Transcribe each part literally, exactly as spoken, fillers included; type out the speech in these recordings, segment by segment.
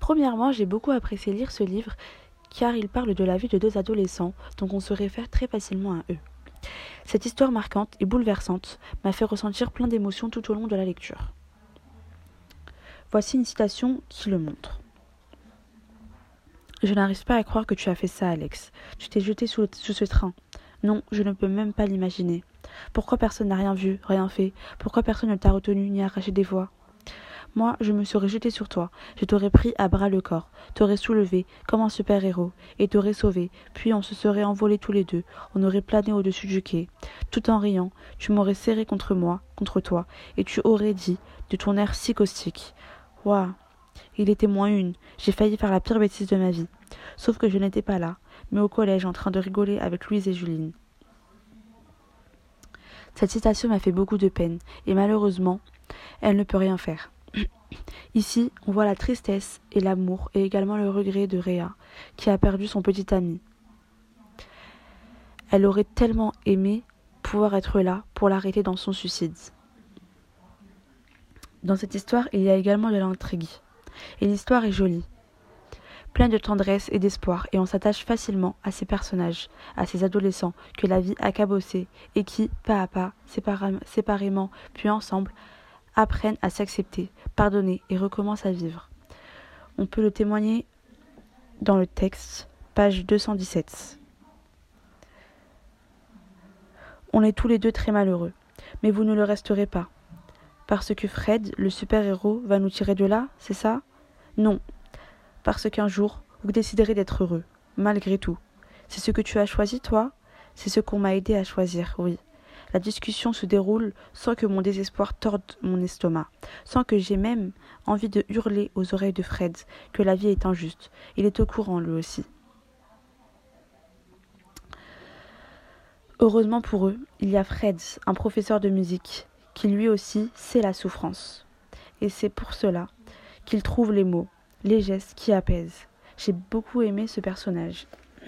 Premièrement, j'ai beaucoup apprécié lire ce livre car il parle de la vie de deux adolescents, donc on se réfère très facilement à eux. Cette histoire marquante et bouleversante m'a fait ressentir plein d'émotions tout au long de la lecture. Voici une citation qui le montre. Je n'arrive pas à croire que tu as fait ça, Alex. Tu t'es jeté sous, sous ce train. Non, je ne peux même pas l'imaginer. Pourquoi personne n'a rien vu, rien fait? Pourquoi personne ne t'a retenu ni arraché des voix? Moi, je me serais jeté sur toi. Je t'aurais pris à bras le corps, t'aurais soulevé comme un super-héros et t'aurais sauvé. Puis on se serait envolés tous les deux. On aurait plané au-dessus du quai. Tout en riant, tu m'aurais serré contre moi, contre toi, et tu aurais dit, de ton air si caustique. Ouah, il était moins une. J'ai failli faire la pire bêtise de ma vie. Sauf que je n'étais pas là, mais au collège en train de rigoler avec Louise et Juline. Cette citation m'a fait beaucoup de peine, et malheureusement, elle ne peut rien faire. Ici, on voit la tristesse et l'amour et également le regret de Réa, qui a perdu son petit ami. Elle aurait tellement aimé pouvoir être là pour l'arrêter dans son suicide. Dans cette histoire, il y a également de l'intrigue. Et l'histoire est jolie, pleine de tendresse et d'espoir, et on s'attache facilement à ces personnages, à ces adolescents que la vie a cabossés et qui, pas à pas, séparément puis ensemble, apprennent à s'accepter, pardonner et recommencent à vivre. On peut le témoigner dans le texte, page deux cent dix-sept. On est tous les deux très malheureux, mais vous ne le resterez pas. Parce que Fred, le super-héros, va nous tirer de là, c'est ça? Non, parce qu'un jour, vous déciderez d'être heureux, malgré tout. C'est ce que tu as choisi, toi? C'est ce qu'on m'a aidé à choisir, oui. La discussion se déroule sans que mon désespoir torde mon estomac, sans que j'aie même envie de hurler aux oreilles de Fred que la vie est injuste. Il est au courant, lui aussi. Heureusement pour eux, il y a Fred, un professeur de musique, qui lui aussi sait la souffrance. Et c'est pour cela qu'il trouve les mots, les gestes qui apaisent. J'ai beaucoup aimé ce personnage.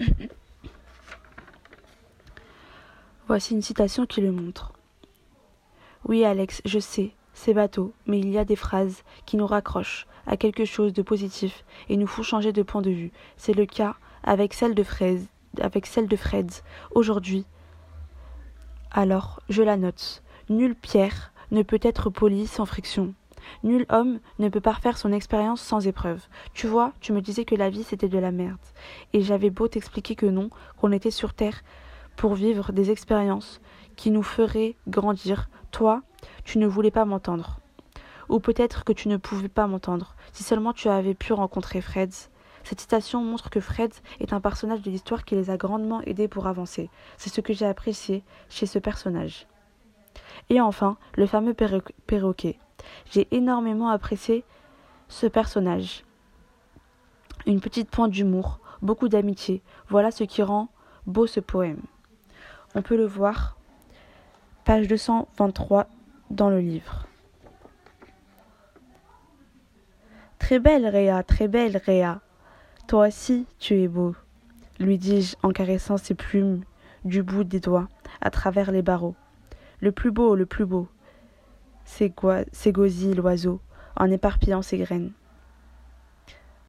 Voici une citation qui le montre. Oui, Alex, je sais, c'est bateau, mais il y a des phrases qui nous raccrochent à quelque chose de positif et nous font changer de point de vue. C'est le cas avec celle de Fred, avec celle de Fred. Aujourd'hui, alors, je la note. Nulle pierre ne peut être polie sans friction. Nul homme ne peut parfaire son expérience sans épreuve. Tu vois, tu me disais que la vie c'était de la merde. Et j'avais beau t'expliquer que non, qu'on était sur Terre pour vivre des expériences qui nous feraient grandir. Toi, tu ne voulais pas m'entendre. Ou peut-être que tu ne pouvais pas m'entendre. Si seulement tu avais pu rencontrer Fred. Cette citation montre que Fred est un personnage de l'histoire qui les a grandement aidés pour avancer. C'est ce que j'ai apprécié chez ce personnage. Et enfin, le fameux perro- perroquet. J'ai énormément apprécié ce personnage. Une petite pointe d'humour, beaucoup d'amitié. Voilà ce qui rend beau ce poème. On peut le voir, page deux cent vingt-trois dans le livre. Très belle, Réa, très belle, Réa. Toi aussi, tu es beau, lui dis-je en caressant ses plumes du bout des doigts, à travers les barreaux. Le plus beau, le plus beau, c'est gosille l'oiseau, en éparpillant ses graines.